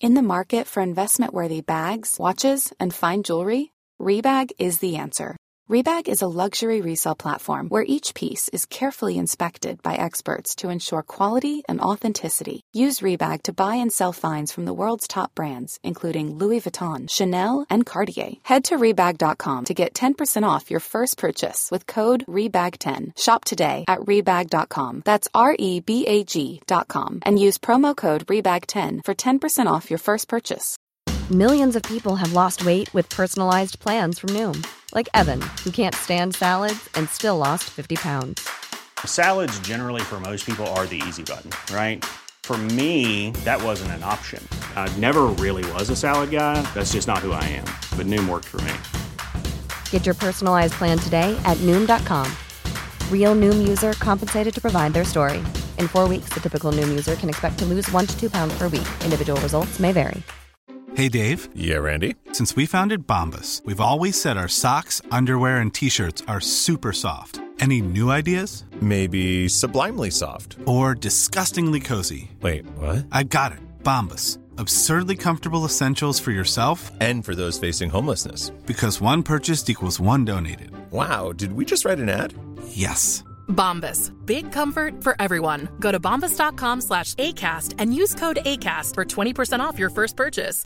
In the market for investment-worthy bags, watches, and fine jewelry, Rebag is the answer. Rebag is a luxury resale platform where each piece is carefully inspected by experts to ensure quality and authenticity. Use Rebag to buy and sell finds from the world's top brands, including Louis Vuitton, Chanel, and Cartier. Head to Rebag.com to get 10% off your first purchase with code REBAG10. Shop today at Rebag.com. That's REBAG.com. And use promo code REBAG10 for 10% off your first purchase. Millions of people have lost weight with personalized plans from Noom. Like Evan, who can't stand salads and still lost 50 pounds. Salads generally for most people are the easy button, right? For me, that wasn't an option. I never really was a salad guy. That's just not who I am. But Noom worked for me. Get your personalized plan today at Noom.com. Real Noom user compensated to provide their story. In 4 weeks, the typical Noom user can expect to lose 1 to 2 pounds per week. Individual results may vary. Hey, Dave. Yeah, Randy? Since we founded Bombas, we've always said our socks, underwear, and T-shirts are super soft. Any new ideas? Maybe sublimely soft. Or disgustingly cozy. Wait, what? I got it. Bombas. Absurdly comfortable essentials for yourself and for those facing homelessness. Because one purchased equals one donated. Wow, did we just write an ad? Yes. Bombas. Big comfort for everyone. Go to bombas.com/ACAST and use code ACAST for 20% off your first purchase.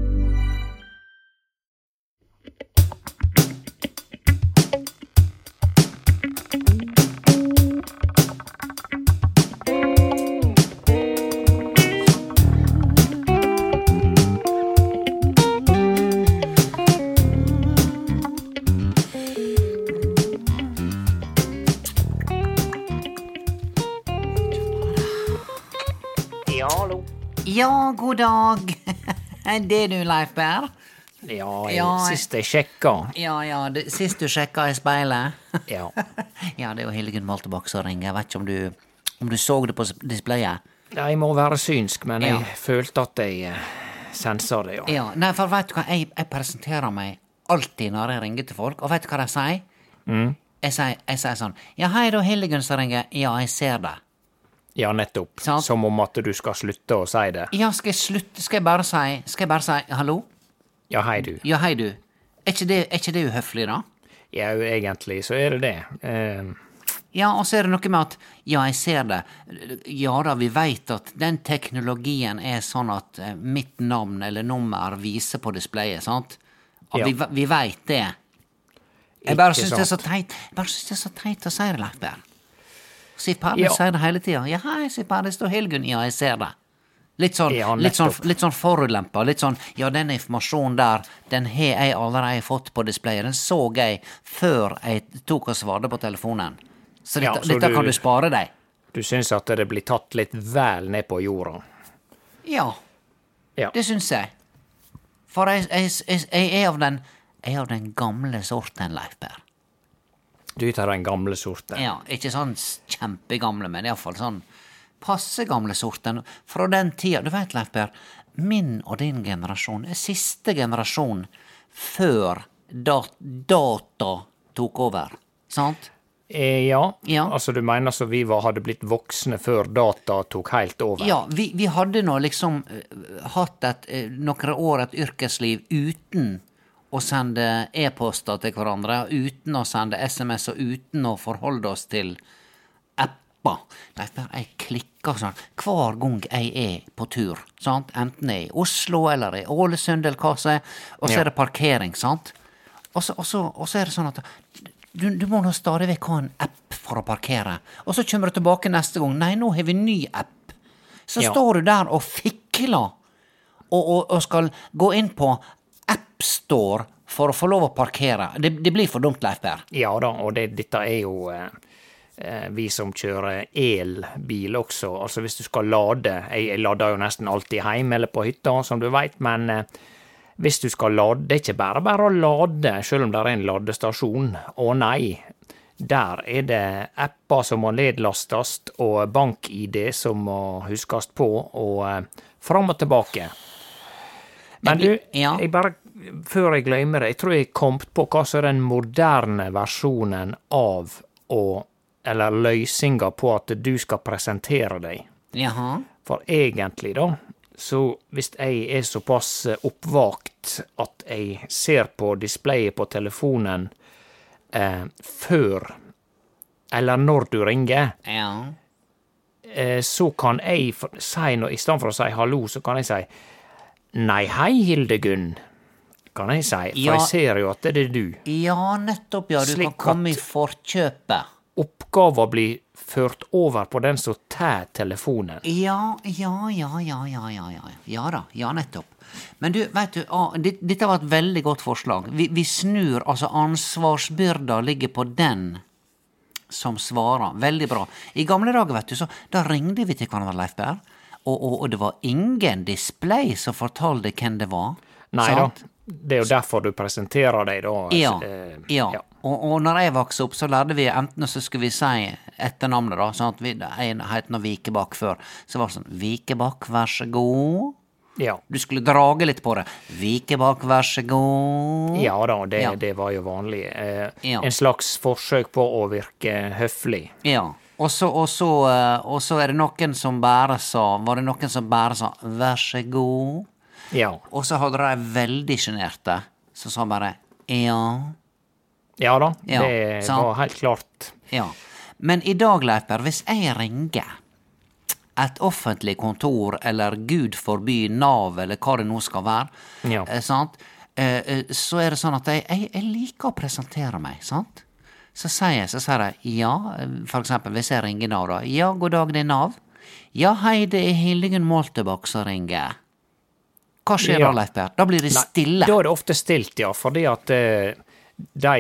Ja, god dag. Det er du, Leif Berr. Ja, sist jeg sjekka. Ja, sist du sjekka I speilet. Ja. Ja, det er jo Hildegunn Moltebakk som ringer. Jeg vet ikke om du så det på displayet. Jeg må være synsk, men jeg følte at jeg sensa det, ja. Ja, nei, for vet du hva, jeg presenterer meg alltid når jeg ringer til folk, og vet du hva de sier? Jeg sier sånn, ja, hei da, Hildegunn som ringer, ja, jeg ser det. Ja, nettopp. Sant? Som om at du skal slutte å si det. Ja, skal jeg bare si, hallo? Ja, hei du. Ja, hei du. Er ikke det uhøflig da? Ja, egentlig så er det det. Ja, og så er det noe med at, ja, jeg ser det. Ja da, vi vet at den teknologien er sånn at mitt navn eller nummer viser på displayet, sant? Og Ja. vi vet det. Jeg bare synes det er så teit. Jeg bare synes det er så teit å si det, Leif Berr. Sitt par, du sier det hele tiden. Ja, hei, sitt par, det står Hildegunn. Ja, jeg ser det. Litt sånn forulemper, litt sånn, ja, den informasjonen der, den har jeg allerede fått på displayet. Den så jeg før jeg tok og svarte på telefonen. Så dette kan du spare deg. Du synes at det blir tatt litt vel ned på jorda? Ja, det synes jeg. For jeg er av den gamle sorten, Leif Berr. Du tar den gamle sorten? Ja, ikke sånn kjempegamle, men I hvert fall sånn passe gamle sorten. Fra den tida, du vet, Leif Berr, min og din generasjon er siste generasjon før data tok over, sant? Ja, altså du mener så vi hadde blitt voksne før data tok helt over? Ja, vi hadde nå liksom hatt noen år et yrkesliv uten å sende e-poster til hverandre, uten å sende SMS og uten å forholde oss til apper. Jeg klikker sånn hver gang jeg er på tur, sant? Enten jeg I Oslo eller I Ålesund eller hva så og så det parkering, sant? Og så det sånn at du må nå stadig vekk ha en app for å parkere. Og så kommer du tilbake neste gang. Nei, nå har vi ny app. Så står du der og fikler og skal gå inn på App Store for å få lov å parkere. Det blir for dumt, Leif Berr. Ja da, og dette jo vi som kjører elbil også. Altså hvis du skal lade, jeg lader jo nesten alltid hjemme eller på hytta, som du vet, men hvis du skal lade, det ikke bare å lade, selv om det en ladestasjon. Å nei, der det apper som må nedlastes, og bank-ID som må huskes på, og fram og tilbake. Men du, jeg bare, før jeg glemmer det, jeg tror jeg kom på hva som den moderne versjonen av eller løsninger på at du skal presentere deg. Jaha. For egentlig da, så hvis jeg såpass oppvakt at jeg ser på displayet på telefonen før eller når du ringer, så kan jeg si, i stedet for å si hallo, så kan jeg si nei, hei Hildegunn, kan jeg si, for jeg ser jo at det er du. Ja, nettopp, ja, du kan komme i forkjøpet. Oppgaven blir ført over på den som tar telefonen. Ja da, nettopp. Men du, vet du, dette var et veldig godt forslag. Vi snur, altså ansvarsbyrda ligger på den som svarer. Veldig bra. I gamle dager, vet du, så da ringde vi til hverandre, Leif Berr, og det var ingen display som fortalte hvem det var. Nei sant? Da, det er jo derfor du presenterer deg da. Ja. Og når jeg vokste opp, så lærte vi enten så skulle vi si etternavnet da, sånn at jeg het noe Vikebakk før, så var det sånn, Vikebakk, vær så god. Ja. Du skulle drage litt på det. Vikebakk, vær så god. Ja da, det var jo vanlig. En slags forsøk på å virke høflig. Ja, og så er det noen som bare sa, vær så god. Ja. Og så hadde de veldig generte, så sa bare, ja. Ja da, det var helt klart. Ja, men i dag, Leif Berr, hvis jeg ringer et offentlig kontor, eller Gud forby Nav, eller hva det nå skal være, sant? Så er det sånn at jeg liker å presentere meg, sant? Så sier jeg, ja, for eksempel, hvis jeg ringer Nav da, ja, god dag, det er Nav. Ja, hei, det er Hildegunn Moltebakk som ringer. Hva skjer da, Leif Berr? Da blir det stille. Da er det ofte stilt, ja, fordi at de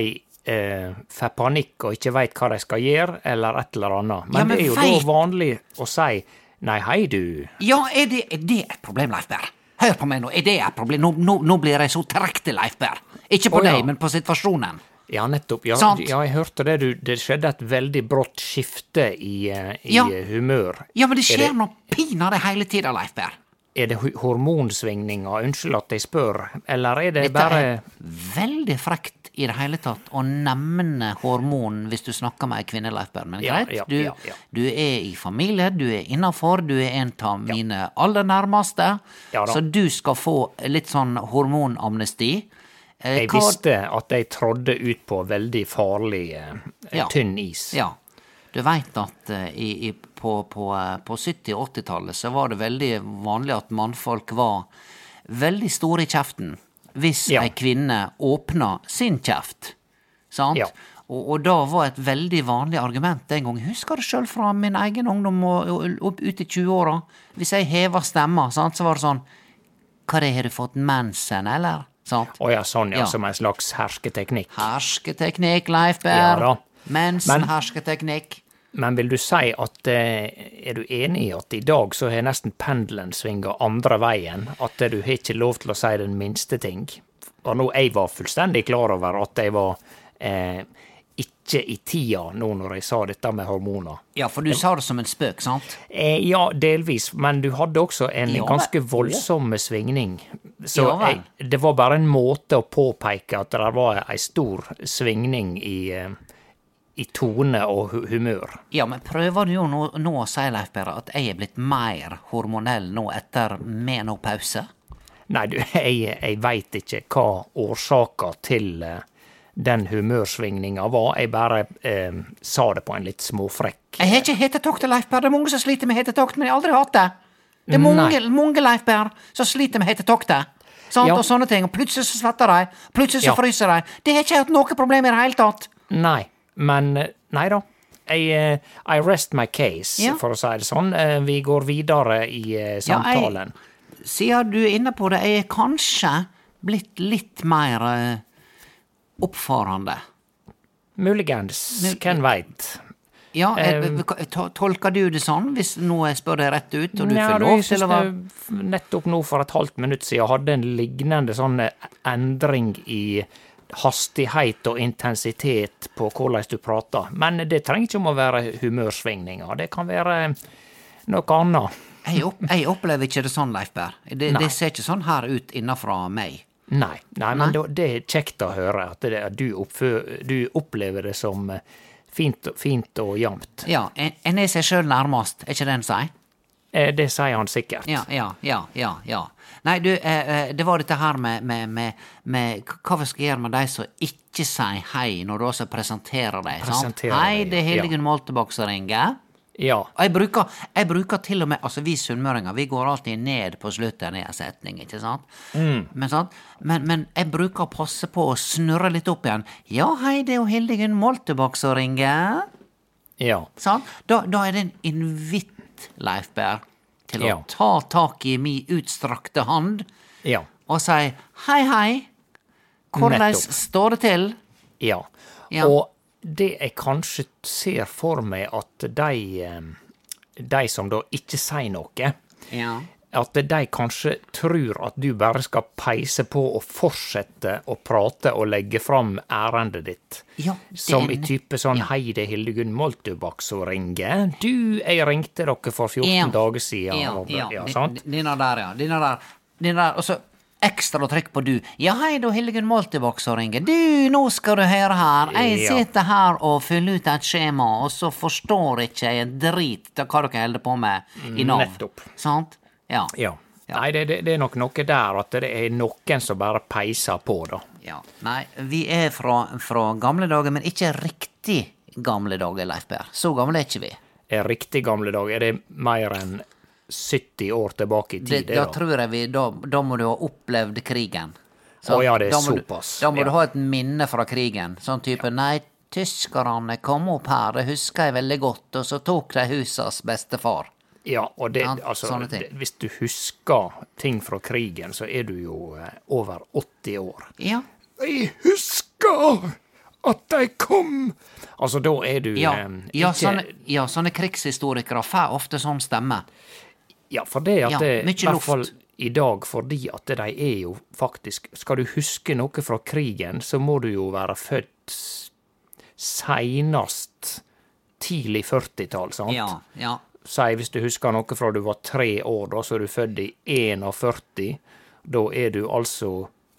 får panikk og ikke vet hva de skal gjøre, eller et eller annet. Men det er jo da vanlig å si, nei, hei du. Ja, er det et problem, Leif Berr? Hør på meg nå, er det et problem? Nå blir jeg så trekk til, Leif Berr. Ikke på deg, men på situasjonen. Ja, nettopp. Ja, jeg hørte det. Det skjedde et veldig brått skifte i humør. Ja, men det skjer noe pinadø hele tiden, Leif Berr. Er det hormonsvingninger? Unnskyld at jeg spør. Eller er det dette bare... Dette er veldig frekt i det hele tatt å nevne hormon hvis du snakker med en kvinne, Leif Berr. Men greit, du er i familie, du er innenfor, du er en av mine aller nærmeste, så du skal få litt sånn hormonamnesti. Jeg visste at jeg trådde ut på veldig farlig tynn is. Ja, du vet at på 70- og 80-tallet så var det veldig vanlig at mannfolk var veldig store i kjeften hvis en kvinne åpna sin kjeft, sant? Ja. Og da var et veldig vanlig argument den gang. Jeg husker det selv fra min egen ungdom og ut i 20-åra. Hvis jeg hever stemma, sant, så var det sånn, hva det, har du fått mensen, eller? Ja, sånn, som en slags hersketeknikk. Hersketeknikk, Leif Berr. Ja, mensen, hersketeknikk. Men vil du si at, er du enig i at i dag så har nesten pendelen svinget andre veien? At du har ikke lov til å si den minste ting? Og nå, jeg var fullstendig klar over at jeg var ikke i tida nå når jeg sa dette med hormoner. Ja, for du sa det som en spøk, sant? Ja, delvis, men du hadde også en ganske voldsom svingning. Så det var bare en måte å påpeke at det var en stor svingning i tone og humør. Ja, men prøver du jo nå å si, Leif Berr, at jeg er blitt mer hormonell nå etter menopause? Nei, jeg vet ikke hva årsaken til den humørsvingninga var. Jeg bare sa det på en litt småfrekk. Jeg har ikke hetetokt, Leif Berr. Det er mange som sliter med hetetokt, men jeg har aldri hatt det. Det er mange Leif Berr, som sliter med hetetoktet. Sant? Og sånne ting. Og plutselig så svetter de. Plutselig så fryser de. Det har ikke hatt noe problem i det hele tatt. Nei, men nei da. I rest my case, for å si det sånn. Vi går videre i samtalen. Siden du er inne på det, jeg er kanskje blitt litt mer oppfarende. Muligens, hvem vet? Ja, tolker du det sånn, hvis nå jeg spør deg rett ut, og du får lov til å være... Nettopp nå for et halvt minutt siden hadde en lignende sånn endring i hastighet og intensitet på hvordan du prater. Men det trenger ikke om å være humørsvingninger, det kan være noe annet. Jeg opplever ikke det sånn, Leif Berr. Det ser ikke sånn her ut innenfra meg. Nei, men det er kjekt å høre at du opplever det som fint og jamt. Ja, en er seg selv nærmest, er ikke det en sier? Det sier han sikkert. Ja. Nei, du, det var dette her med hva vi skal gjøre med de som ikke sier hei når du også presenterer deg, sant? Hei, det er Hildegunn Moltebakk som ringer. Ja. Jeg bruker til og med, altså vi sunnmøringer, vi går alltid ned på slutten i en setning, ikke sant? Men jeg bruker å passe på å snurre litt opp igjen. Ja, hei, det er jo Hildegunn Moltebakk som ringer. Ja. Sant? Da er det en invitt, Leif Berr, til å ta tak i min utstrakte hand og si hei, hvordan står det til? Ja, og det jeg kanskje ser for meg at de som da ikke sier noe, at de kanskje tror at du bare skal peise på og fortsette å prate og legge fram ærendet ditt. Som i type sånn, hei, det er Hildegunn Moltebakk som ringer. Du, jeg ringte dere for 14 dager siden. Sant? Dina der, og så ekstra trykk på du. Ja, hei, det er Hildegunn Moltebakk som ringer. Du, nå skal du høre her. Jeg sitter her og fyller ut et skjema, og så forstår ikke jeg drit til hva dere holder på med i Nav. Nettopp. Sant? Ja. Nei, det er nok noe der at det er noen som bare peiser på, da. Ja. Nei, vi er fra gamle dager, men ikke riktig gamle dager, Leif Berr. Så gamle er ikke vi. Riktig gamle dager? Er det mer enn 70 år tilbake i tid? Da tror jeg da må du ha opplevd krigen. Så, det er såpass. Da må du ha et minne fra krigen. Sånn type, nei, tyskerne kom opp her, det husker jeg veldig godt, og så tok de husas bestefar. Ja, og hvis du husker ting fra krigen, så er du jo over 80 år. Ja. Jeg husker at de kom! Altså, da er du ikke... Sånne krigshistorikere får ofte sånn stemme. Ja, for det at det, i hvert fall i dag, fordi at de er jo faktisk... Skal du huske noe fra krigen, så må du jo være født senest tidlig 40-tall, sant? Ja. Hvis du husker noe fra du var 3 år, da, så er du født i 41, da er du altså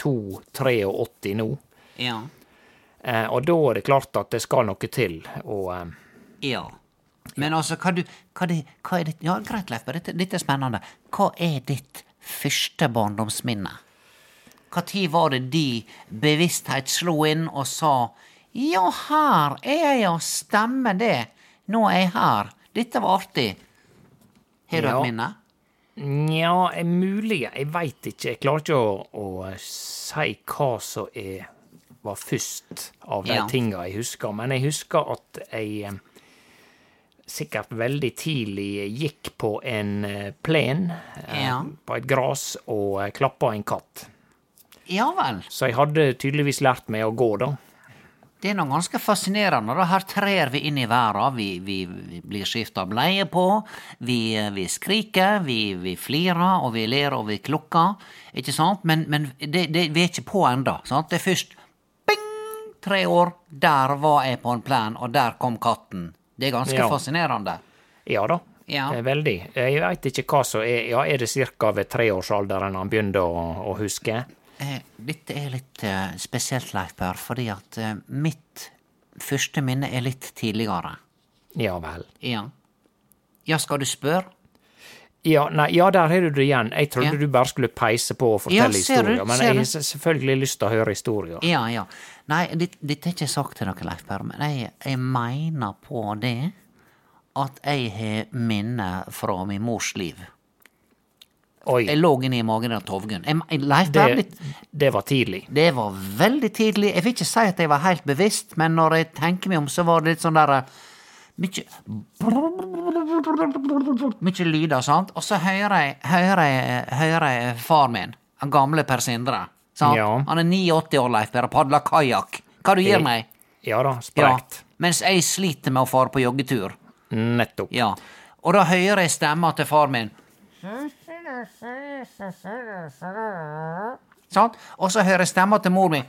83 nå. Ja. Og da er det klart at det skal noe til, og... Ja. Men altså, hva er ditt... Ja, greit, Leif, dette er spennende. Hva er ditt første barndomsminne? Hva tid var det de bevissthet slo inn og sa, ja, her er jeg og stemmer det, nå er jeg her. Dette var artig. Har du et minne? Ja, mulig. Jeg vet ikke. Jeg klarer ikke å si hva som var først av de tingene jeg husker. Men jeg husker at jeg sikkert veldig tidlig gikk på en plen, på et gras, og klappet en katt. Ja vel. Så jeg hadde tydeligvis lært meg å gå da. Det er noe ganske fascinerende. Her trer vi inn i verden, vi blir skiftet bleie på, vi skriker, vi flirer, og vi ler, og vi klukker, ikke sant? Men vi er ikke på enda, sant? Det er først, bing, 3 år, der var jeg på en plan, og der kom katten. Det er ganske fascinerende. Ja da, veldig. Jeg vet ikke hva som er det cirka ved 3-årsalderen han begynte å huske? Dette er litt spesielt, Leif Berr, fordi at mitt første minne er litt tidligere. Ja vel. Ja, skal du spørre? Ja, der har du det igjen. Jeg trodde du bare skulle peise på og fortelle historier, men jeg har selvfølgelig lyst til å høre historier. Ja. Nei, dette er ikke sagt til dere, Leif Berr, men jeg mener på det at jeg har minne fra min mors liv. Oi. Jeg lå inne i magen av Tovgunn. Det var tidlig. Det var veldig tidlig. Jeg vil ikke si at jeg var helt bevisst, men når jeg tenker meg om, så var det litt sånn der mye lyder, sant? Og så hører jeg far min, han gamle Per Sindre, sant? Ja. Han er 89 år, Leif Berr, og padler kajak. Hva du gir meg? Ja da, sprekt. Ja, mens jeg sliter med å fare på joggetur. Nettopp. Ja, og da hører jeg stemmer til far min. Sånn, og så hører jeg stemmer til mor mi.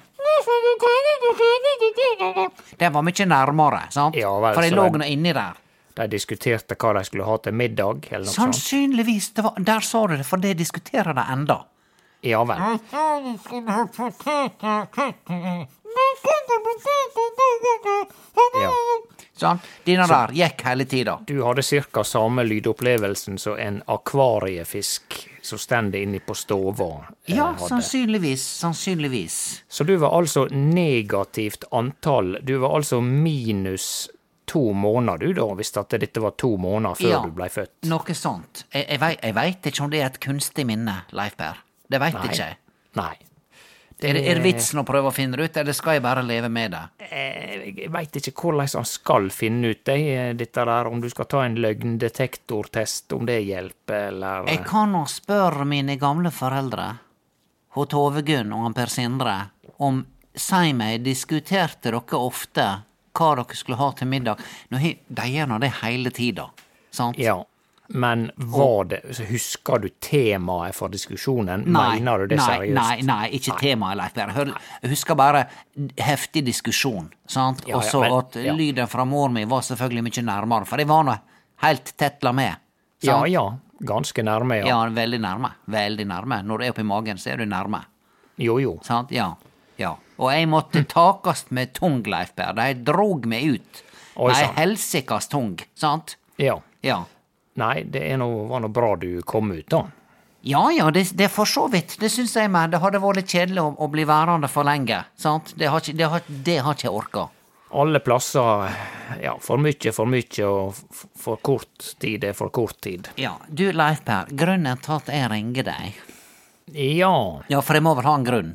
Det var mye nærmere, sant? Ja, vel, for jeg lå nå inni der. De diskuterte hva de skulle ha til middag, eller noe sånt. Sannsynligvis, der sa du det, for det diskuterer de enda. Ja vel. Ja. Sånn, dine der gikk hele tida. Du hadde cirka samme lydopplevelsen som en akvariefisk som stender inne på stova. Ja, hadde. sannsynligvis. Så du var altså negativt antall. Du var altså minus 2 måneder, du da, hvis at dette var 2 måneder før du ble født. Noe sånt. Jeg vet ikke om det er et kunstig minne, Leif Per. Det vet jeg ikke. Nei. Er det vitsen å prøve å finne det ut, eller skal jeg bare leve med det? Jeg vet ikke hvordan han skal finne ut dette der, om du skal ta en løgndetektortest, om det hjelper, eller... Jeg kan nå spørre mine gamle foreldre, hos Tove-Gunn og Per Sindre, om, si meg, diskuterte dere ofte hva dere skulle ha til middag? De gjør nå det hele tida, sant? Ja. Men husker du temaet for diskusjonen? Nei, Mener du det seriøst? Nei, ikke temaet, Leif Per. Jeg husker bare heftig diskusjon, sant? Og så at lyden fra mor mi var selvfølgelig mye nærmere, for jeg var nå helt tettla med. Sant? Ja, ganske nærme, ja. Ja, veldig nærme. Når du er oppi magen, så er du nærme. Jo. Sant? Ja. Og jeg måtte takast med tung, Leif Per. De drog meg ut. Nei, helsikas tung, sant? Ja. Nei, var noe bra du kom ut da. Ja, det er for så vidt. Det synes jeg, men det hadde vært litt kjedelig å bli værende for lenge. Sant? Det har ikke jeg orket. Alle plasser, for mye, og for kort tid er for kort tid. Ja, du Leif Per, grunnen til at jeg ringer deg. Ja, for jeg må vel ha en grunn.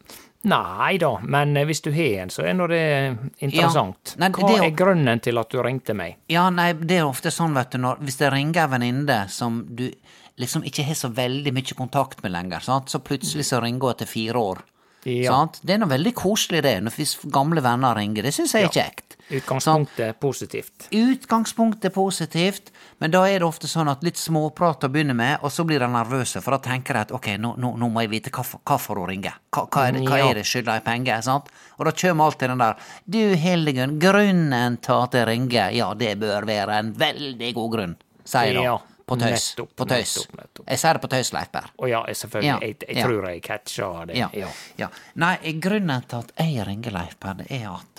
Nei da, men hvis du har en, så er nå det interessant. Ja, hva er grunnen til at du ringte meg? Ja, nei, det er ofte sånn, vet du, hvis det ringer en venninne som du liksom ikke har så veldig mye kontakt med lenger, sant? Så plutselig så ringer hun etter 4 år. Ja. Sant? Det er noe veldig koselig det, hvis gamle venner ringer. Det synes jeg er kjekt. Utgangspunktet er positivt. Utgangspunktet er positivt, men da er det ofte sånn at litt småprat å begynne med, og så blir de nervøse, for da tenker jeg at ok, nå må jeg vite hva for å ringe. Hva er det, skylder jeg penger, sant? Og da kommer alltid den der, du Hildegunn, grunnen til at jeg ringer, ja, det bør være en veldig god grunn, sier jeg da. Ja. På tøys. Nettopp. Jeg sier det på tøys, Leif Per. Ja, selvfølgelig. Jeg tror jeg catcher det. Ja. Nei, grunnen til at jeg ringer Leif Per, det er at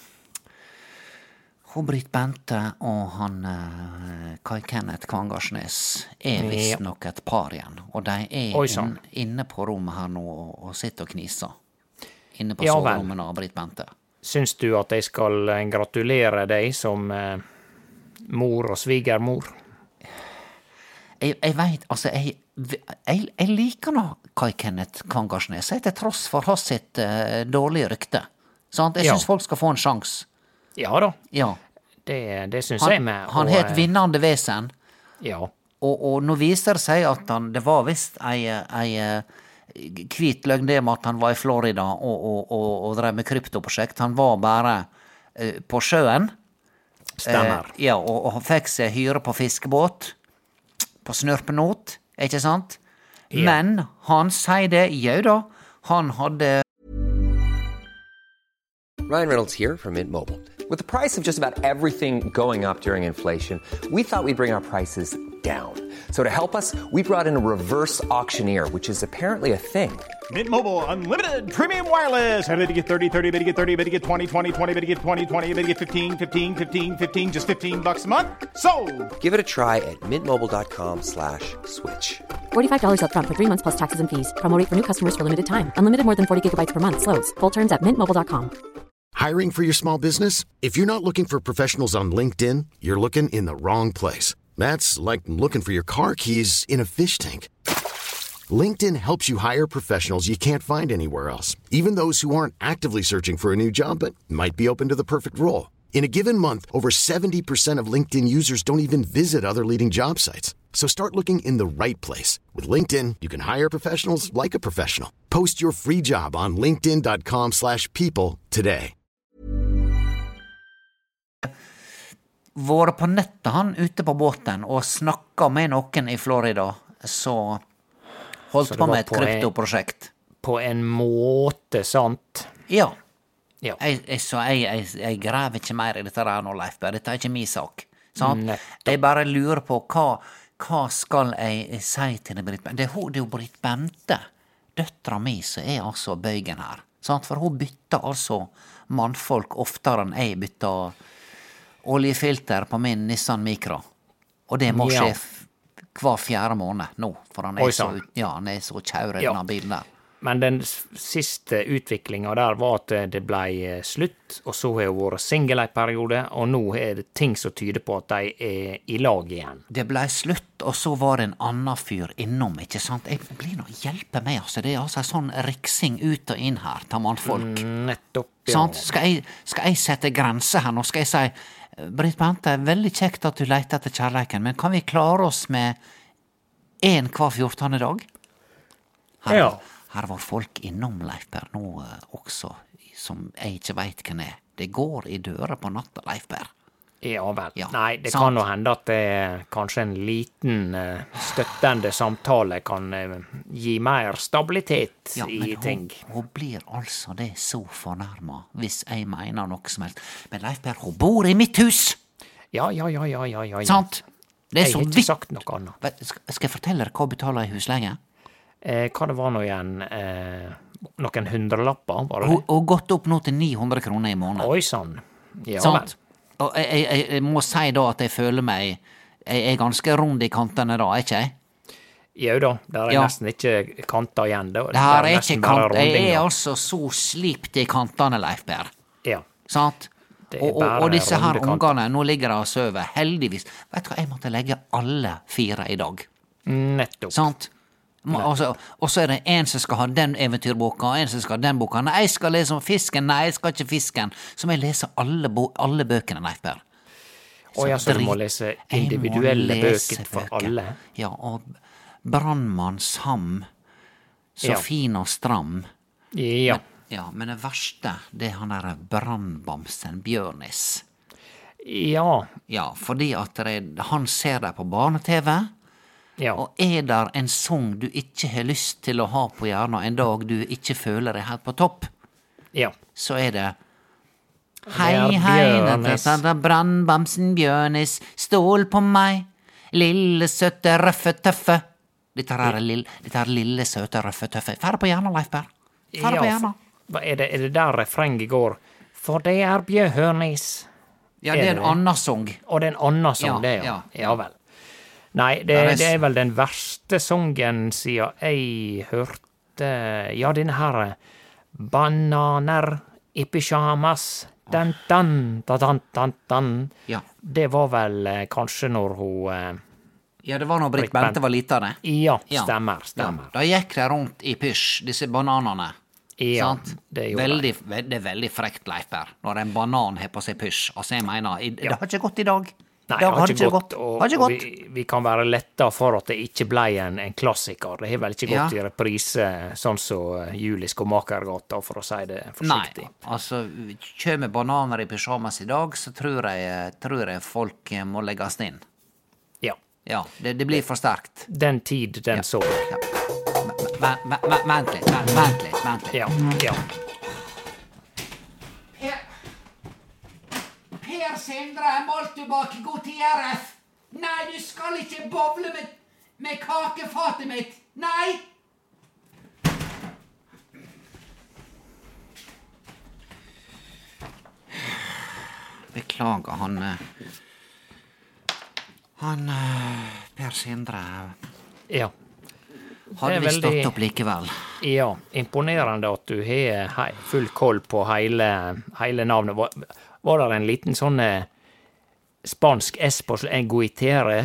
hun Britt Bente og han Kai Kenneth Kvangarsnes er visst nok et par igjen. Og de er inne på rommet her nå og sitter og kniser. Inne på soverommet av Britt Bente. Syns du at jeg skal gratulere deg som mor og svigermor? Jeg vet, altså, jeg liker nå Kai Kenneth Kvangarsnes, til tross for hans sitt dårlige rykte. Sant? Jeg synes folk skal få en sjans. Ja da, det synes jeg med. Han har et vinnende vesen. Ja. Og nå viser det seg at det var visst ei hvit løgn det med at han var i Florida og drev med kryptoprosjekt. Han var bare på sjøen. Stemmer. Og fikk seg hyre på fiskebåt. På snørpenot, ikke sant? Men han sier det, da, han hadde... Ryan Reynolds here from Mint Mobile. With the price of just about everything going up during inflation, we thought we'd bring our prices down. So to help us, we brought in a reverse auctioneer, which is apparently a thing. Mint Mobile Unlimited Premium Wireless. How to get 30, 30, bit to get 30, bit to get 20, 20, 20, bit to get 20, 20, bit to get 15, 15, 15, 15, just $15 a month? Sold! Give it a try at mintmobile.com/switch. $45 up front for 3 months plus taxes and fees. Promo rate for new customers for limited time. Unlimited more than 40 gigabytes per month. Slows full terms at mintmobile.com. Hiring for your small business? If you're not looking for professionals on LinkedIn, you're looking in the wrong place. That's like looking for your car keys in a fish tank. LinkedIn helps you hire professionals you can't find anywhere else, even those who aren't actively searching for a new job but might be open to the perfect role. In a given month, over 70% of LinkedIn users don't even visit other leading job sites. So start looking in the right place. With LinkedIn, you can hire professionals like a professional. Post your free job on linkedin.com/people today. Våre på nettet han ute på båten og snakket med noen i Florida, så holdt på med et kryptoprosjekt. På en måte, sant? Ja. Jeg grev ikke mer i dette der nå, Leif. Dette er ikke min sak. Jeg bare lurer på hva skal jeg si til det Britt Bente? Det er jo Britt Bente, døtra mi, som er altså bøygen her. Sant? For hun bytter altså mannfolk oftere enn jeg bytter oljefilter på min Nissan Micra. Og det må skje hver 4. måned nå, for han er så kjauret denne bilen der. Men den siste utviklinga der var at det blei slutt, og så har hun vært singel en periode, og nå er det ting som tyder på at de er i lag igjen. Det blei slutt, og så var det en annen fyr innom, ikke sant? Jeg blir nå hjelpe meg, altså. Det er altså en sånn riksing ut og inn her, ta mannfolk. Nettopp, Sant? Skal jeg sette grenser her nå? Skal jeg si, Britt Bente, veldig kjekt at du leter etter kjærleiken, men kan vi klare oss med 1 hver 14. dag? Her var folk innom Leif Per nå også, som jeg ikke vet hvem er. Det går i døra på natta, Leif Per. Ja vel. Nei, det kan jo hende at det kanskje en liten støttende samtale kan gi mer stabilitet i ting. Hun blir altså det så fornærmet, hvis jeg mener noe som helst. Men Leif Per, hun bor i mitt hus! Ja. Sant? Det er jeg har ikke sagt noe annet. Skal jeg fortelle deg hva jeg betaler i husleie? Hva det var nå igjen? Noen 100-lapper, var det? Hun gått opp nå til 900 kroner i måneden. Oi, sånn. Ja, sant? Og jeg må si da at jeg føler meg jeg er ganske rund i kantene da, ikke jeg? Jo da, der er nesten ikke kanter igjen. Det er ikke kanter, jeg er altså så slipt i kantene, Leif Per. Ja. Sant? Og disse her ungene, nå ligger det og søver, heldigvis. Vet du hva, jeg måtte legge alle 4 i dag. Nettopp. Sant? Og så er det en som skal ha den eventyrboka, og en som skal ha den boka. Nei, jeg skal lese om fisken. Nei, jeg skal ikke fisken. Så må jeg lese alle bøkene, Leif Per. Så du må lese individuelle bøker for alle? Ja, og Brannmann Sam, så fin og stram. Ja. Men det verste, det er han der brannbamsen Bjørnis. Ja, fordi at han ser deg på barne-TV. Ja. Og er der en sang du ikke har lyst til å ha på hjernen en dag du ikke føler deg helt på topp, så er det Hei, dette brannbamsen Bjørnis, stål på meg, lille, søte, røffe, tøffe. Dette er lille, søte, røffe, tøffe. Færre på hjernen, Leif Per. Færre på hjernen. Er det der refrenget går? For det er Bjørnis. Ja, det er en annen sang. Og det er en annen sang, det, ja vel. Nei, det er vel den verste songen siden jeg hørte, denne her, bananer i pyjamas, dan. Ja. Det var vel kanskje når hun... Ja, det var når Britt Bente var liten, det. Ja, stemmer. Ja. Da gikk det rundt i pysj, disse bananene. Ja, sant? Det gjorde det. Det er veldig frekt, Leif Per, når en banan har på seg pysj. Altså, jeg mener, det har ikke gått i dag. Nei, det har ikke gått, og vi kan være letta for at det ikke ble en klassiker. Det har vel ikke gått i reprise, sånn som Julie Skomakergata, for å si det forsiktig. Nei, altså, kjømer bananer i pyjamas i dag, så tror jeg folk må legges inn. Ja, det blir for sterkt. Den tid, den så. Vent litt. Ja. Per Sindre, Moltebakk, Gutierrez. Nei, du skal ikke bovle med kakefatet mitt. Nei! Beklager, han Per Sindre. Ja. Hadde vi stått opp likevel? Ja, imponerende at du har full koll på hele navnet. Var det en liten sånn spansk S på en guitere?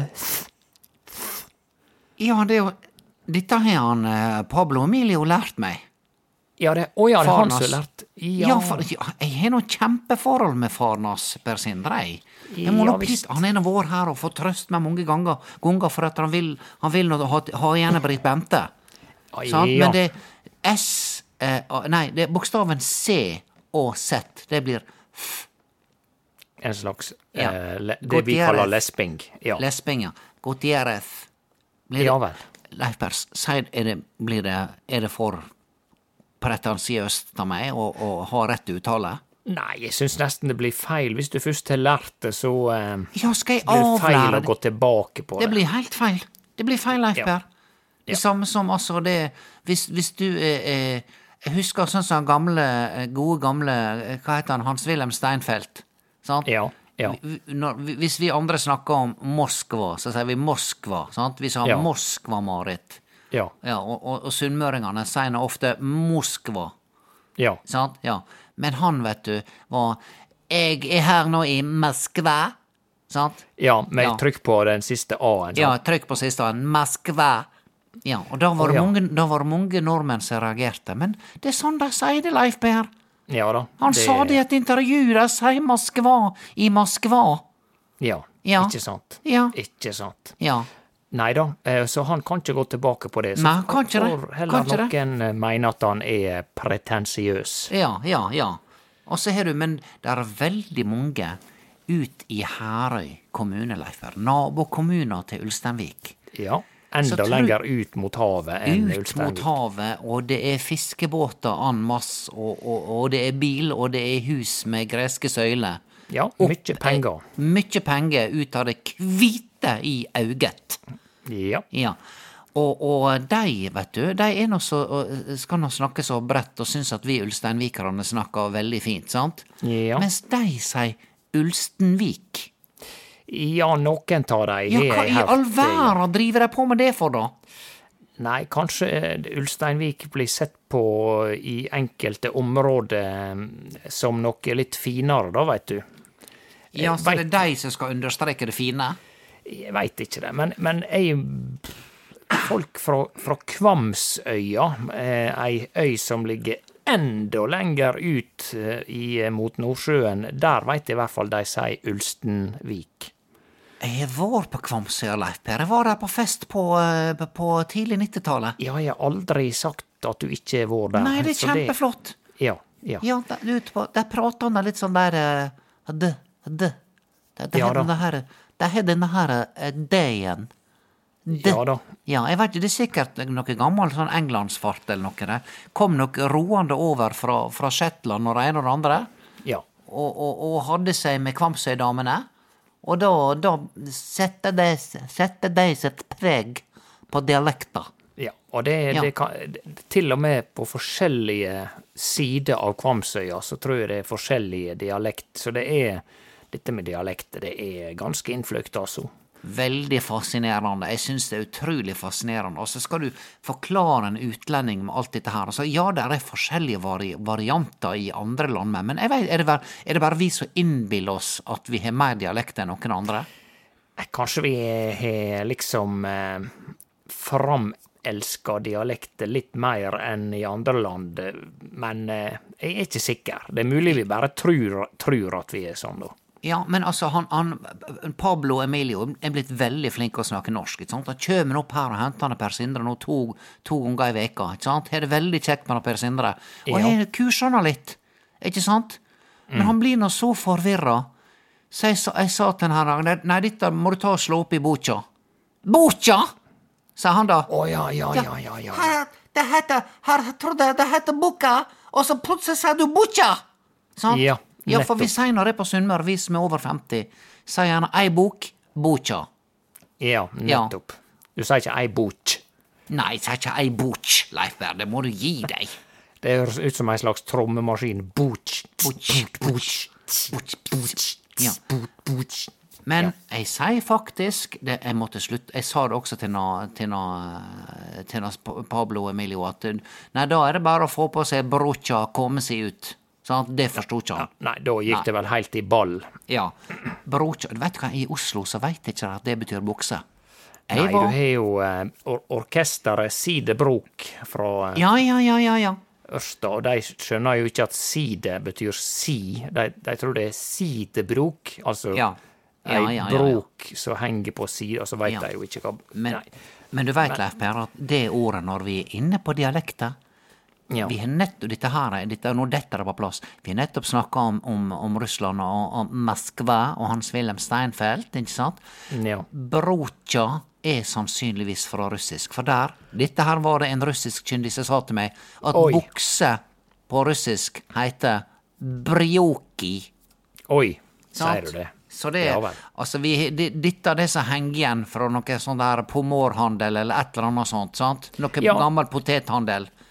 Ja, dette har han Pablo Emilio lært meg. Ja, det er han som har lært. Ja, jeg har noe kjempeforhold med faren hans, Per Sindre. Han har vært her og fått trøst meg mange ganger for at han vil ha igjen Britt Bente. Men det S nei, det er bokstaven C og Z. Det blir F. En slags det vi kaller lesping. Ja. Lesping, ja. Gutierrez. Ja vel. Leif Per, er det for pretensiøst av meg å ha rett uttale? Nei, jeg synes nesten det blir feil. Hvis du først har lært det, så skal jeg blir det feil å gå tilbake på det. Det blir helt feil. Det blir feil, Leif Per. Det samme som altså det hvis du Jeg husker sånn som gode gamle, hva heter han, Hans-Wilhelm Steinfeld, sant? Ja. Hvis vi andre snakker om Moskva, så sier vi Moskva, sant? Vi sa Moskva, Marit. Ja. Og sunnmøringene sier nå ofte Moskva. Ja. Sant? Ja. Men han, vet du, jeg her nå i Moskva, sant? Ja, men trykk på den siste A-en. Ja, trykk på siste A-en, Moskva. Ja, og da var det mange nordmenn som reagerte, men det sånn de sier det, Leif Per. Ja da. Han sa det i et intervju, de sier Moskva i Moskva. Ja, ikke sant. Ja. Ikke sant. Ja. Neida, så han kan ikke gå tilbake på det. Så Nei, kan ikke det. Heller noen mener at han er pretensiøs. Ja. Og så har du, men det er veldig mange ut i Herøy kommune, Leif Per, nabokommuner til Ulsteinvik. Ja. Enda lenger ut mot havet enn Ulsteinvik. Ut mot havet, og det er fiskebåter en masse, og det er bil, og det er hus med greske søyler. Ja, mye penger. Mye penger ut av det hvite i auget. Ja. Og de, vet du, de er nå så, skal nå snakke så bredt og synes at vi Ulsteinvikerne snakker veldig fint, sant? Ja. Mens de sier Ulstenvik. Ja, noen tar de. Ja, hva i all verden driver de på med det for, da? Nei, kanskje Ulsteinvik blir sett på i enkelte områder som noe litt finere, da, vet du. Ja, så det er de som skal understreke det fine? Jeg vet ikke det, men folk fra Kvamsøya, ei øy som ligger enda lenger ut mot Nordsjøen, der vet jeg i hvert fall de sier Ulstenvik. Jeg var på Kvamsøya, Leif Per. Jeg var der på fest på tidlig 90-tallet. Ja, jeg har aldri sagt at du ikke var der. Nei, det er kjempeflott. Ja. Ja, der prater han litt sånn der, det har denne her D-en. Ja da. Ja, jeg vet ikke, det er sikkert noe gammel sånn englandsfart eller noe der. Kom noe roende over fra Shetland og det ene og det andre. Ja. Og hadde seg med Kvamsøy-damene. Og da sette de sitt preg på dialekta. Ja, og det kan, til og med på forskjellige sider av Kvamsøya, så tror jeg det er forskjellige dialekt. Så dette med dialekter, det er ganske innfløkt, altså. Veldig fascinerende. Jeg synes det er utrolig fascinerende. Og så skal du forklare en utlending med alt dette her. Altså, ja, det er forskjellige varianter i andre land, men jeg vet, er det bare vi som innbiller oss at vi har mer dialekt enn noen andre? Kanskje vi har liksom framelska dialekter litt mer enn i andre land, men jeg er ikke sikker. Det er mulig vi bare tror at vi er sånn, da. Ja, men altså, Pablo Emilio er blitt veldig flink å snakke norsk, ikke sant? Han kommer opp her og henter Per Sindre nå to ganger i veka, ikke sant? Her er det veldig kjekt med Per Sindre. Og jeg kurser han litt, ikke sant? Men han blir nå så forvirret. Så jeg sa til han her, nei, dette må du ta og slå opp i boka. Boka? Sa han da. Ja. Her trodde jeg det heter boka, og så plutselig sa du boka. Sant? Ja, for vi sier når det er på Sunnmøre, vi som er over 50, sier gjerne ei bok, boka. Ja, nettopp. Du sier ikke ei bok. Nei, jeg sier ikke ei bok, Leif Per, det må du gi deg. Det høres ut som en slags trommemaskin. Bok. Ja. Men jeg sier faktisk, jeg måtte slutte, jeg sa det også til Pablo Emilio, at nei, da er det bare å få på seg broccia og komme seg ut. Sånn, det forstod ikke han. Nei, da gikk det vel helt i ball. Ja. Broccia, du vet hva, i Oslo så vet jeg ikke at det betyr bukse. Nei, du har jo orkesteret Sidebrok fra Ja. Ørsta, og de skjønner jo ikke at side betyr si. De tror det er sidebrok, altså ei brok som henger på side, og så vet de jo ikke hva. Men du vet, Leif Per, at det ordet når vi er inne på dialekter, vi har nettopp dette nå detter det på plass. Vi har nettopp snakket om Russland og Moskva og Hans-Wilhelm Steinfeld, ikke sant? Ja. Broccia er sannsynligvis fra russisk, for dette her var det en russisk kyndig som sa til meg, at bukse på russisk heter brioki. Oi, sier du det? Så det, altså dette er det som henger igjen fra noe sånn der pomorhandel eller et eller annet sånt, sant? Noe gammel potethandel.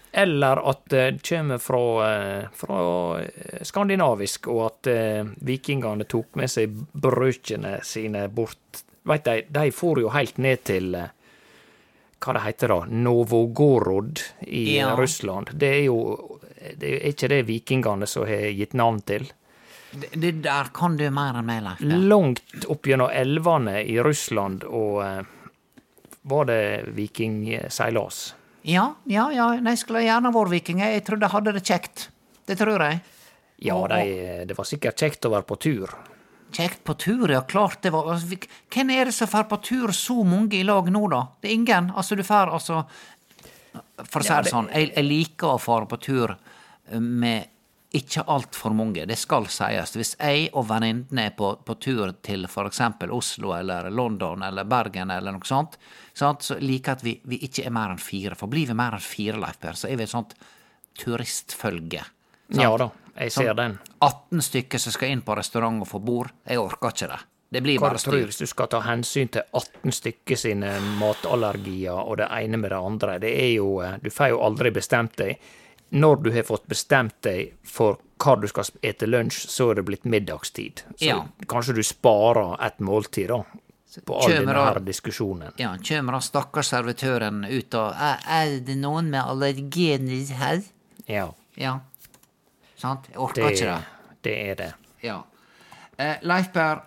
Eller at det kommer fra skandinavisk, og at vikingene tok med seg brøkene sine bort. Vet de for jo helt ned til, hva det heter da, Novogorod i Russland. Det er ikke det vikingene som har gitt navn til. Det der kan du mer enn meg, Leif. Langt opp gjennom elvene i Russland, og var det vikingseilas. Ja, de skulle gjerne vært vikinger. Jeg trodde de hadde det kjekt. Det tror jeg. Ja, det var sikkert kjekt å være på tur. Kjekt på tur, ja, klart det var. Hvem er det som fer på tur så mange i lag nå, da? Det er ingen. Altså, du fer, altså, for å si det sånn, jeg liker å fare på tur med ikke alt for mange, det skal sies. Hvis jeg og venninnene er på tur til for eksempel Oslo eller London eller Bergen eller noe sånt, så liker at vi ikke er mer enn 4. For blir vi mer enn 4, Leif Per, så er vi et sånt turistfølge. Sant? Ja da, jeg ser den. 18 stykker som skal inn på restaurant og få bord, jeg orker ikke det. Det blir bare styr. Hvis du skal ta hensyn til 18 stykker sine matallergier og det ene med det andre, det er jo, du får jo aldri bestemt deg. Når du har fått bestemt deg for hva du skal ete lunsj, så er det blitt middagstid. Så kanskje du sparer et måltid da, på all denne her diskusjonen. Ja, kommer da stakkars servitøren ut og, er det noen med allergener her? Ja. Ja, sant? Jeg orker ikke det. Det er det. Ja. Leif Per,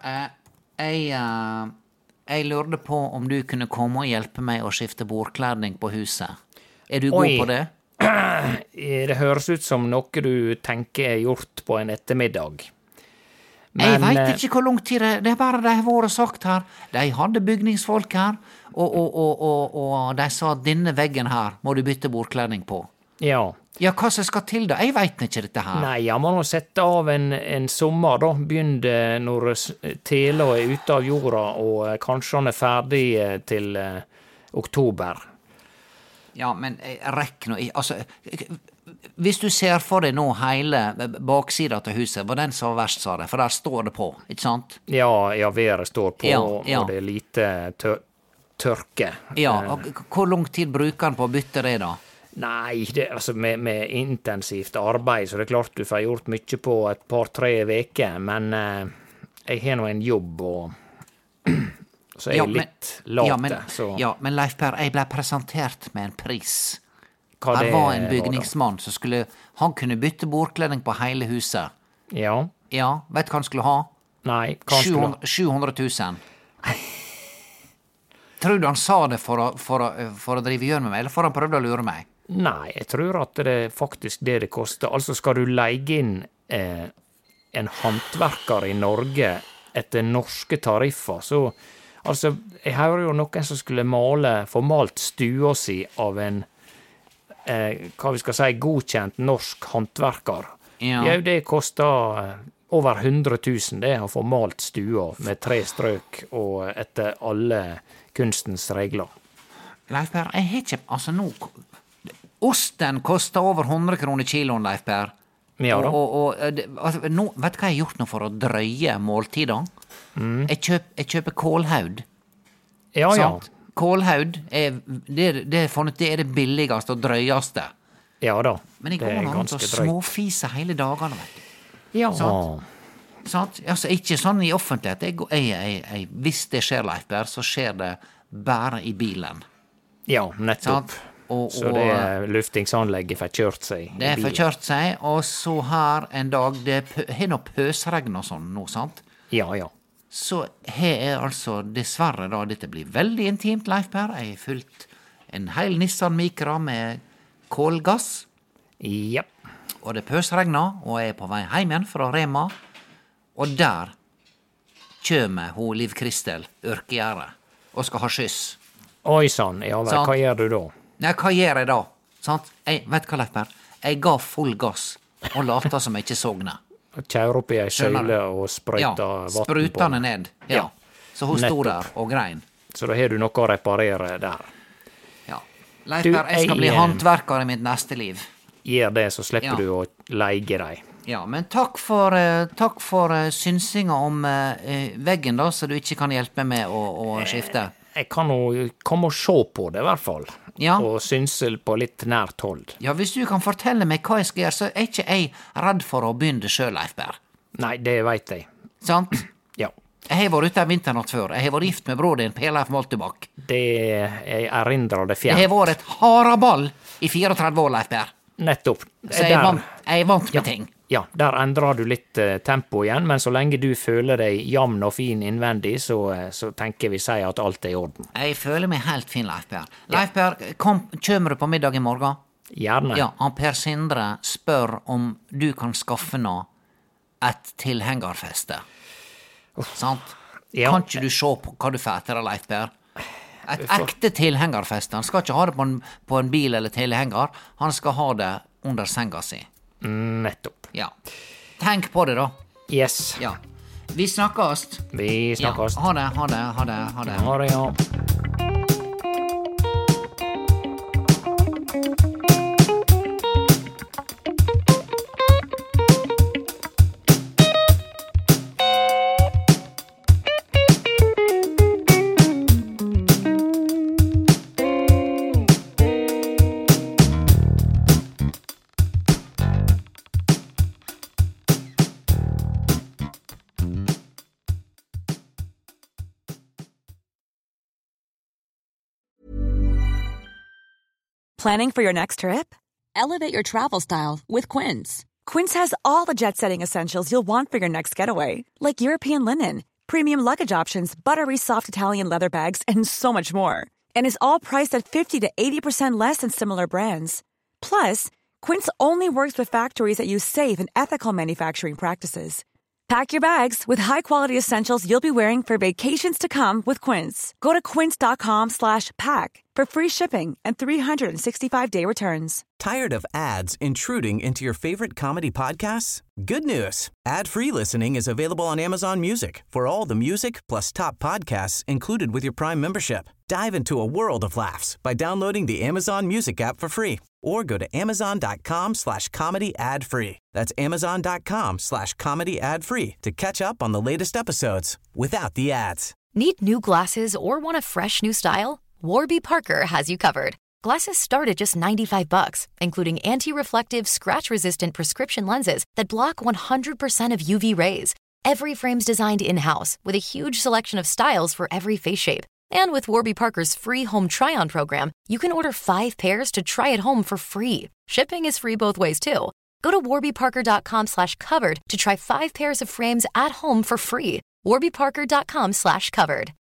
jeg lurte på om du kunne komme og hjelpe meg å skifte bordkledning på huset. Er du god på det? Det høres ut som noe du tenker er gjort på en ettermiddag. Men, jeg vet ikke hvor lang tid det er bare de har vært sagt her. De hadde bygningsfolk her, og de sa at denne veggen her må du bytte bordkledning på. Ja. Ja, hva som skal til da? Jeg vet ikke dette her. Nei, jeg må nå sette av en sommer da, begynne når tela er ute av jorda, og kanskje han er ferdig til oktober. Ja, men rekk nå, altså, hvis du ser for deg nå hele baksida til huset, var den så verst, sa det, for der står det på, ikke sant? Ja, været står på, og det er lite tørke. Ja, og hvor lang tid bruker han på å bytte det da? Nei, altså med intensivt arbeid, så det er klart du får gjort mye på et par-tre veker, men jeg har nå en jobb, og så er jeg litt late. Men Leif Per, jeg ble presentert med en pris. Her var en bygningsmann som skulle, han kunne bytte bordkledning på hele huset. Ja. Ja, vet du hva han skulle ha? Nei, hva skulle ha? 700 000. Tror du han sa det for å drive gjør med meg, eller for han prøvde å lure meg? Nei, jeg tror at det er faktisk det koster. Altså, skal du leie inn en håndverker i Norge etter norske tariffer, så altså, jeg hører jo noen som skulle få malt stua si av en, hva vi skal si, godkjent norsk håndverker. Ja, det kostet over 100 000 det å få malt stua med 3 strøk og etter alle kunstens regler. Leif Per, jeg har ikke, altså nå, osten koster over 100 kroner kiloen, Leif Per. Ja da. Altså, nå, vet du hva jeg har gjort nå for å drøye måltiden? Jeg kjøper kålhaud. Ja. Kålhaud det er det billigste og drøyeste. Ja da. Men jeg går rundt og småfiser hele dagene, vet du. Ja. Sant? Altså, ikke sånn i offentlighet. Hvis det skjer, Leif Per, så skjer det bare i bilen. Ja, nettopp. Så det luftingsanlegget får kjørt seg i bilen. Det får kjørt seg, og så her en dag, det har noe pøsregn og sånn nå, sant? Ja. Så har jeg altså, dessverre da, dette blir veldig intimt, Leif Per, jeg har fylt en hel Nissan Micra med kålgass. Ja. Og det pøsregner, og jeg er på vei hjem igjen fra Rema, og der kommer hun Liv Kristel Ørkegjerde og skal ha skyss. Oi sann, ja vel, hva gjør du da? Nei, hva gjør jeg da? Sant? Vet hva, Leif Per? Jeg ga full gass og lata som jeg ikke sågne. Kjør opp i ei søyle og sprøyta vatten på. Sprutane ned. Ja. Så hun stod der og grein. Så da har du noe å reparere der. Ja. Leif Per, jeg skal bli håndverker i mitt neste liv. Gjør det, så slipper du å leie deg. Ja, men takk for synsinga om veggen da, så du ikke kan hjelpe med å skifte. Jeg kan jo komme og se på det i hvert fall. Ja. og synsel på litt nært hold. Ja, hvis du kan fortelle meg hva jeg skal gjøre, så er ikke jeg redd for å begynne sjøl, Leif Berr. Nei, det vet jeg. Sant? Ja. Jeg har vært ute en vinternatt før. Jeg har vært gift med bror din, Per Leif Moltebakk. Det jeg erindrer det fjernt. Jeg har vært et haraball i 34 år, Leif Berr. Nettopp. Så jeg er vant med ting. Ja, der endrer du litt tempo igjen, men så lenge du føler deg jamn og fin innvendig, så tenker vi sier at alt er i orden. Jeg føler meg helt fin, Leif Per. Leif Per, kommer du på middag i morgen? Gjerne. Ja, han Per Sindre spør om du kan skaffe nå et tilhengerfeste. Sant? Ja. Kan ikke du se på hva du får etter det, Leif Per? Et ekte tilhengerfeste. Han skal ikke ha det på en bil eller tilhenger. Han skal ha det under senga si. Nettopp. Ja. Tenk på det, da. Yes. Ja. Vi snakkes. Vi snakkes. Ja. Ha det, ha det, ha det, ha det. Ha det, ja. Planning for your next trip? Elevate your travel style with Quince. Quince has all the jet-setting essentials you'll want for your next getaway, like European linen, premium luggage options, buttery soft Italian leather bags, and so much more. And is all priced at 50 to 80% less than similar brands. Plus, Quince only works with factories that use safe and ethical manufacturing practices. Pack your bags with high-quality essentials you'll be wearing for vacations to come with Quince. Go to quince.com/pack for free shipping and 365-day returns. Tired of ads intruding into your favorite comedy podcasts? Good news. Ad-free listening is available on Amazon Music for all the music plus top podcasts included with your Prime membership. Dive into a world of laughs by downloading the Amazon Music app for free or go to amazon.com/comedy ad-free. That's amazon.com/comedy ad-free to catch up on the latest episodes without the ads. Need new glasses or want a fresh new style? Warby Parker has you covered. Glasses start at just $95, including anti-reflective, scratch-resistant prescription lenses that block 100% of UV rays. Every frame's designed in-house with a huge selection of styles for every face shape. And with Warby Parker's free home try-on program, you can order 5 pairs to try at home for free. Shipping is free both ways, too. Go to warbyparker.com/covered to try 5 pairs of frames at home for free. warbyparker.com/covered.